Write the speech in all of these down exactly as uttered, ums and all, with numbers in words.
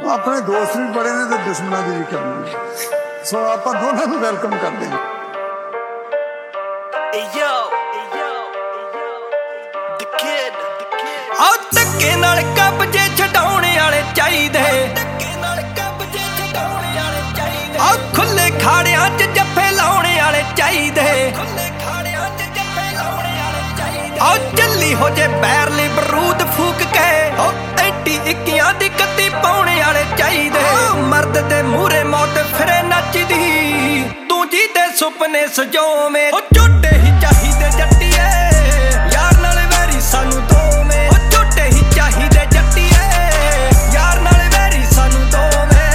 ਆਪਣੇ ਦੋਸਤ ਵੀ ਬੜੇ ਨੇ ਤੇ ਦੁਸ਼ਮਣਾਂ ਦੀ ਵੀ ਕਰਨੀ, ਸੋ ਆਪਾਂ ਦੋਨਾਂ ਨੂੰ ਵੈਲਕਮ ਕਰਦੇ ਹਾਂ। ਆ ਧੱਕੇ ਨਾਲ ਕਬਜੇ ਛਡਾਉਣੇ ਵਾਲੇ ਚਾਹੀਦੇ, ਆ ਖੁੱਲੇ ਖਾੜਿਆਂ 'ਚ ਜੱਫੇ ਲਾਉਣੇ ਵਾਲੇ ਚਾਹੀਦੇ, ਆ ਚੱਲੀ ਹੋ ਜੇ ਬੈਰਲੀ ਬਰੂਦ ਫੂਕ ਕੇ, ਓ ਐਂਟੀ ਇੱਕੀਆਂ ਦੀ ਕੱਤੀ ਪਾਉਣੇ ਵਾਲੇ ਚਾਹੀਦੇ। ਮਰਦ ਦੇ ਮੂਹਰੇ ਮੌਤ ਫਿਰੇ ਨੱਚਦੀ, ਤੂੰ ਜੀ ਦੇ ਸੁਪਨੇ ਸਜਾਵੇਂ, ਓ ਝੂਟੇ ਹੀ ਚਾਹੀਦੇ ਜੱਟੀਏ, ਯਾਰ ਨਾਲ ਵੈਰੀ ਸਾਨੂੰ ਦੋਵੇਂ, ਓ ਝੂਟੇ ਹੀ ਚਾਹੀਦੇ ਜੱਟੀਏ, ਯਾਰ ਨਾਲ ਵੈਰੀ ਸਾਨੂੰ ਦੋਵੇਂ।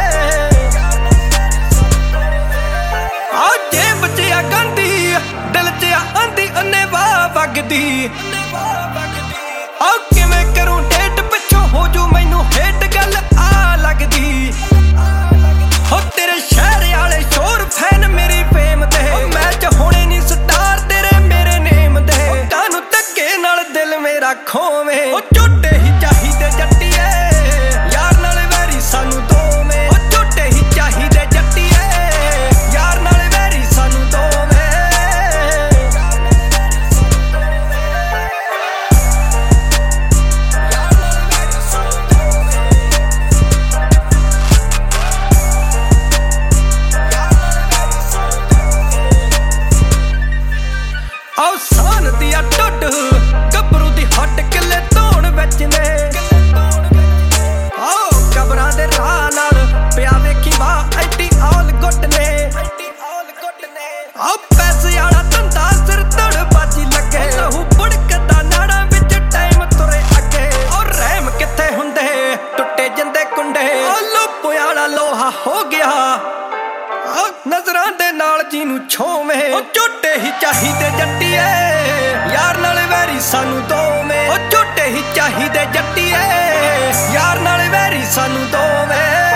ਆ ਜੇਬ 'ਚ ਆ ਗਾਂਦੀ, ਦਿਲ 'ਚ ਆ ਆਂਦੀ ਅੰਨੇ ਵਾਹ ਵਗਦੀ, ਆ ਕਿਵੇਂ ਕਰੂੰ ਡੇਟ ਪਿੱਛੋਂ ਹੋ ਜੂ ਮੈਨੂੰ ਹੇਟ ਗੱਲ ਆ ਲੱਗਦੀ। ਹੋ ਤੇਰੇ ਸ਼ਹਿਰ ਵਾਲੇ ਸ਼ੋਰ ਫੈਨ ਮੇਰੀ ਫੇਮ ਦੇ, ਮੈਚ ਹੋਣੇ ਨੀ ਸਟਾਰ ਤੇਰੇ ਮੇਰੇ ਨੇਮ ਦੇ, ਕਾਹਨੂੰ ਧੱਕੇ ਨਾਲ ਦਿਲ ਮੇਰਾ ਖੋਵੇਂ, ਉਹ ਝੂਟੇ ਹੀ ਚਾਹੀਦੇ ਜੱਟੀਏ, ਯਾਰ ਨਾਲ ਵੈਰੀ ਸਾਨੂੰ ਦੋਵੇਂ, ਉਹ ਝੂਟੇ ਹੀ ਚਾਹੀਦੇ ਜੱਟੀਏ, ਯਾਰ ਨਾਲ ਵੈਰੀ ਸਾਨੂੰ ਦੋਵੇਂ। ਆਓ ਸਾਨ ਦੀ ਆ ਟੁੱਟ ਗੱਭਰੂ ਦੀ ਹੱਡ ਕਿੱਲੇ ਧੋਣ ਵਿੱਚ ਨੇ, ਆਓ ਕਬਰਾਂ ਦੇ ਰਾਹ ਨਾਲ ਪਿਆ ਵੇਖੀ ਵਾਹ ਐਂਟੀ ਆਲ ਗੁੱਟ ਨੇ, ਆਓ ਪੈਸੇ ਵਾਲਾ ਧੰਦਾ ਸਿਰ ਧੜ ਬਾਜੀ ਲੱਗੇ, ਲਹੂ ਬੁੜਕਦਾ ਨਾੜਾਂ ਵਿੱਚ ਟਾਈਮ ਤੁਰੇ ਅੱਗੇ, ਔਰ ਰਹਿਮ ਕਿੱਥੇ ਹੁੰਦੇ ਟੁੱਟੇ ਜਿੰਦੇ ਕੁੰਡੇ, ਉਹ ਲੋਪੋ ਵਾਲਾ ਲੋਹਾ ਹੋ ਗਿਆ ਨਜ਼ਰਾਂ ਦੇ ਨਾਲ ਜਿਹਨੂੰ ਛੋਵੇਂ, ਉਹ ਝੂਟੇ ਹੀ ਚਾਹੀਦੇ ਜੱਟੀਏ, ਯਾਰ ਨਾਲ ਵੈਰੀ ਸਾਨੂੰ ਦੋਵੇਂ, ਉਹ ਝੂਟੇ ਹੀ ਚਾਹੀਦੇ ਜੱਟੀਏ, ਯਾਰ ਨਾਲ ਵੈਰੀ ਸਾਨੂੰ ਦੋਵੇਂ।